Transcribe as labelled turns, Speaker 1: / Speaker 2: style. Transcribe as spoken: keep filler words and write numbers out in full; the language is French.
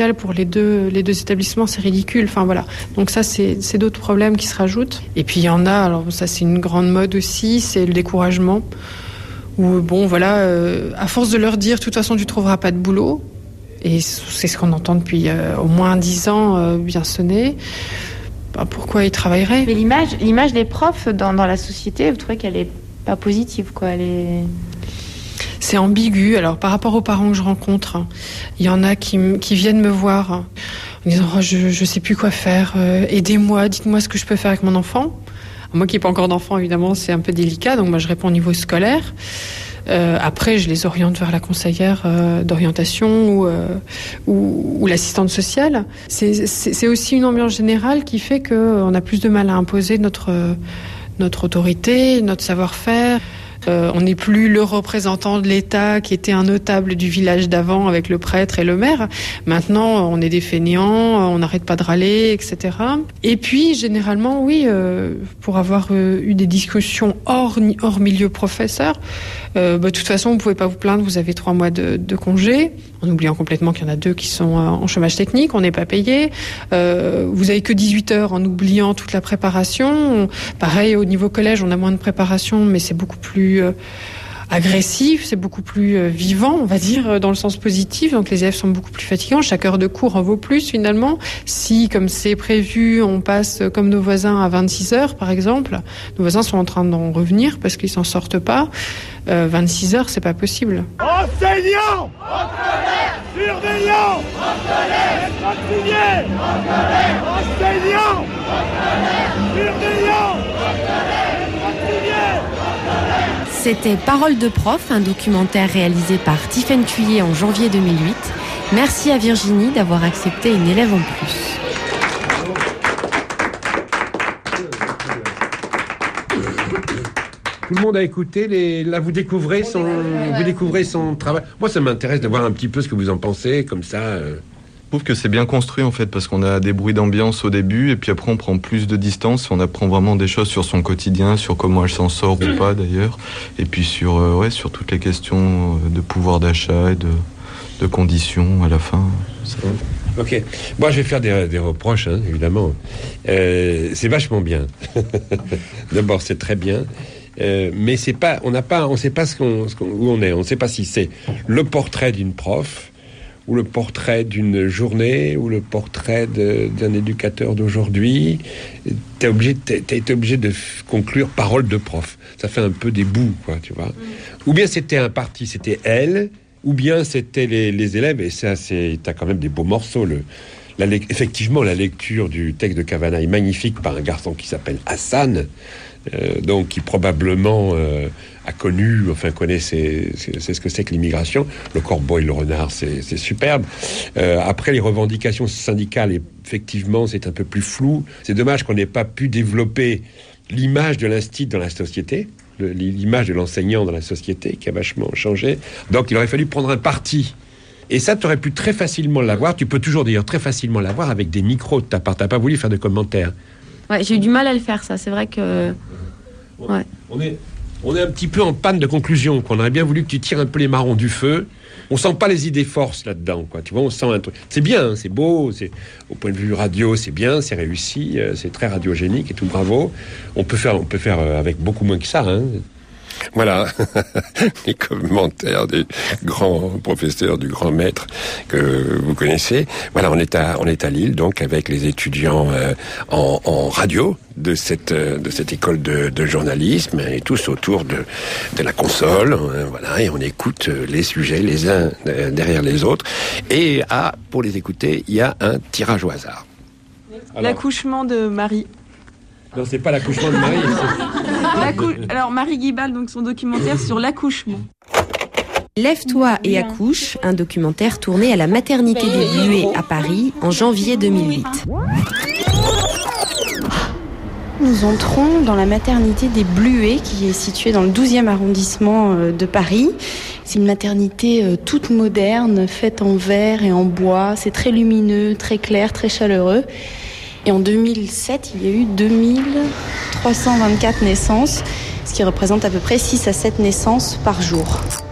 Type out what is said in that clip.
Speaker 1: Pour les deux, les deux établissements, c'est ridicule. Enfin voilà. Donc ça, c'est, c'est d'autres problèmes qui se rajoutent. Et puis il y en a. Alors ça, c'est une grande mode aussi. C'est le découragement. Où bon, voilà, euh, à force de leur dire, de toute façon, tu trouveras pas de boulot. Et c'est ce qu'on entend depuis euh, au moins dix ans, euh, bien sonné. Bah, pourquoi ils travailleraient ?
Speaker 2: Mais l'image, l'image des profs dans, dans la société, vous trouvez qu'elle est pas positive, quoi ? Elle est...
Speaker 1: C'est ambigu. Alors, par rapport aux parents que je rencontre, hein, il y en a qui, qui viennent me voir hein, en disant oh, je ne sais plus quoi faire, euh, aidez-moi, dites-moi ce que je peux faire avec mon enfant. Moi qui n'ai pas encore d'enfant, évidemment, c'est un peu délicat, donc moi je réponds au niveau scolaire. Euh, après, je les oriente vers la conseillère euh, d'orientation ou, euh, ou, ou l'assistante sociale. C'est, c'est, c'est aussi une ambiance générale qui fait qu'on a plus de mal à imposer notre, notre autorité, notre savoir-faire. Euh, on n'est plus le représentant de l'État qui était un notable du village d'avant avec le prêtre et le maire. Maintenant, on est des fainéants, on n'arrête pas de râler, et cetera. Et puis, généralement, oui, euh, pour avoir euh, eu des discussions hors, hors milieu professeur, euh, bah, de toute façon, vous ne pouvez pas vous plaindre, vous avez trois mois de, de congé, en oubliant complètement qu'il y en a deux qui sont en chômage technique, on n'est pas payé. Euh, vous avez que dix-huit heures en oubliant toute la préparation. Pareil, au niveau collège, on a moins de préparation, mais c'est beaucoup plus euh, agressif, c'est beaucoup plus euh, vivant, on va dire, dans le sens positif. Donc les élèves sont beaucoup plus fatigants. Chaque heure de cours en vaut plus, finalement. Si, comme c'est prévu, on passe comme nos voisins à vingt-six heures, par exemple, nos voisins sont en train d'en revenir parce qu'ils s'en sortent pas. Euh, vingt-six heures, c'est pas possible.
Speaker 3: Enseignants en colère, surveillants en colère, expatriés en colère, enseignants en colère, surveillants en colère, expatriés en colère.
Speaker 4: C'était Parole de prof, un documentaire réalisé par Tiffaine Thuillier en janvier deux mille huit. Merci à Virginie d'avoir accepté une élève en plus.
Speaker 5: Tout le monde a écouté, les... là vous découvrez son, vous découvrez son travail. Moi ça m'intéresse de voir un petit peu ce que vous en pensez, comme ça. Euh...
Speaker 6: Je trouve que c'est bien construit en fait, parce qu'on a des bruits d'ambiance au début, et puis après on prend plus de distance, on apprend vraiment des choses sur son quotidien, sur comment elle s'en sort ou pas d'ailleurs, et puis sur, euh, ouais, sur toutes les questions de pouvoir d'achat et de, de conditions à la fin. Ça...
Speaker 5: Ok. Moi, je vais faire des, des reproches, hein, évidemment. Euh, c'est vachement bien. D'abord, c'est très bien. Euh, mais c'est pas, on n'a pas, on sait pas ce qu'on, ce qu'on, où on est. On ne sait pas si c'est le portrait d'une prof, ou le portrait d'une journée, ou le portrait de, d'un éducateur d'aujourd'hui. T'es obligé, t'es, t'es été obligé de f- conclure parole de prof. Ça fait un peu des bouts, quoi, tu vois. Mmh. Ou bien c'était un parti, c'était elle, ou bien c'était les, les élèves. Et ça, c'est, t'as quand même des beaux morceaux. Le, la, effectivement, la lecture du texte de Cavana est magnifique par un garçon qui s'appelle Hassan. Euh, donc qui probablement euh, a connu, enfin connaît c'est, c'est, c'est ce que c'est que l'immigration. Le corbeau et le renard, c'est, c'est superbe. Euh, après les revendications syndicales, effectivement, c'est un peu plus flou. C'est dommage qu'on n'ait pas pu développer l'image de l'instit dans la société, le, l'image de l'enseignant dans la société qui a vachement changé. Donc il aurait fallu prendre un parti. Et ça, tu aurais pu très facilement l'avoir. Tu peux toujours d'ailleurs très facilement l'avoir avec des micros de ta part. T'as pas voulu faire de commentaires.
Speaker 2: Ouais, j'ai eu du mal à le faire, ça. C'est vrai que... Ouais.
Speaker 5: On est, on est un petit peu en panne de conclusion, quoi. On aurait bien voulu que tu tires un peu les marrons du feu. On sent pas les idées forces là-dedans, quoi. Tu vois, on sent un truc. C'est bien, hein, c'est beau. C'est, au point de vue radio, c'est bien, c'est réussi, euh, c'est très radiogénique et tout. Bravo. On peut faire, on peut faire euh, avec beaucoup moins que ça, hein.
Speaker 7: Voilà, les commentaires des grands professeurs, du grand maître que vous connaissez. Voilà, on est à on est à Lille, donc avec les étudiants euh, en, en radio de cette de cette école de, de journalisme, et tous autour de de la console. Euh, voilà, et on écoute les sujets les uns derrière les autres. Et ah, pour les écouter, il y a un tirage au hasard.
Speaker 8: Alors, l'accouchement de Marie.
Speaker 5: Non, c'est pas l'accouchement de Marie.
Speaker 8: L'accou... Alors, Marie Guibal, donc son documentaire sur l'accouchement.
Speaker 4: Lève-toi et accouche, un documentaire tourné à la maternité des Bluets à Paris en janvier deux mille huit.
Speaker 9: Nous entrons dans la maternité des Bluets qui est située dans le douzième arrondissement de Paris. C'est une maternité toute moderne, faite en verre et en bois. C'est très lumineux, très clair, très chaleureux. Et en deux mille sept, il y a eu deux mille trois cent vingt-quatre naissances, ce qui représente à peu près six à sept naissances par jour.